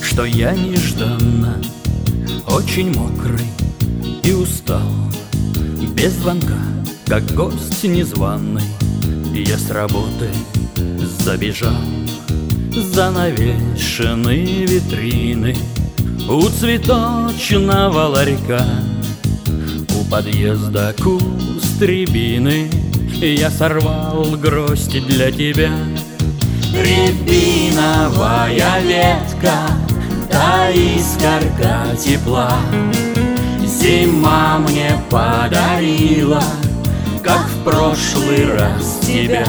что я нежданно очень мокрый и устал. Без звонка, как гость незваный, я с работы забежал. Занавешены витрины у цветочного ларька, у подъезда куст рябины, я сорвал гроздь для тебя. Рябиновая ветка, та искорка тепла, зима мне подарила, как в прошлый раз тебя.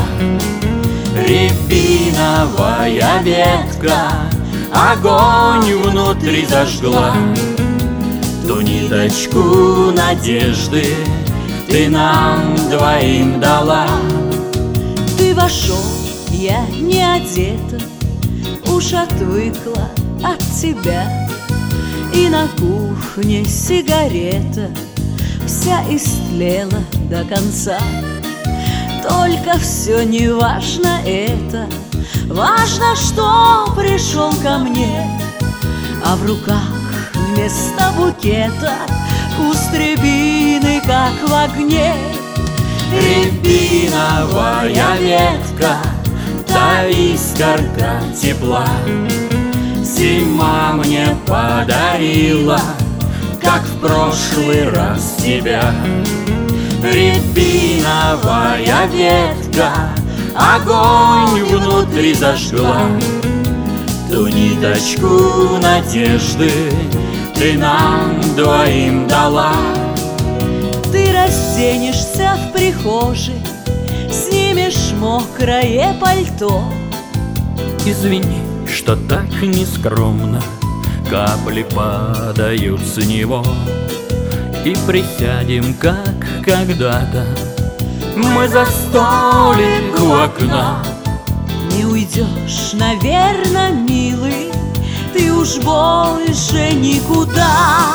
Рябиновая ветка огонь внутри зажгла, ту ниточку надежды ты нам двоим дала. Ты вошел, я не одета, уж отвыкла от тебя, и на кухне сигарета вся истлела до конца. Только все не важно это, важно, что пришел ко мне, а в руках вместо букета куст рябины, как в огне. Рябиновая ветка, та искорка тепла, зима мне подарила, как в прошлый раз тебя. Рябиновая ветка огонь внутри зажгла, ту ниточку надежды ты нам двоим дала. Ты разденешься в прихожей, снимешь мокрое пальто. Извини, что так нескромно капли падают с него, и присядем, как когда-то мы за столик у окна. Не уйдешь, наверно, милый, ты уж больше никуда.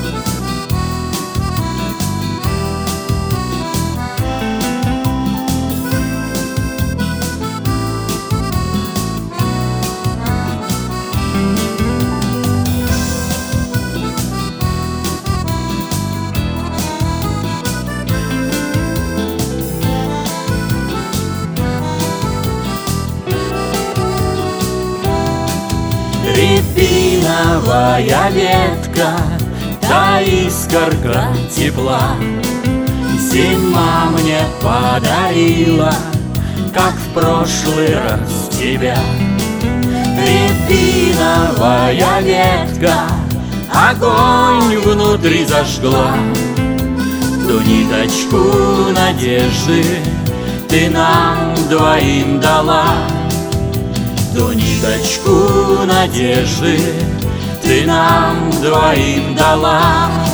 Рябиновая ветка, та искорка тепла, зима мне подарила, как в прошлый раз тебя. Рябиновая ветка огонь внутри зажгла, ту ниточку надежды ты нам двоим дала. Ту ниточку надежды ты нам двоим дала.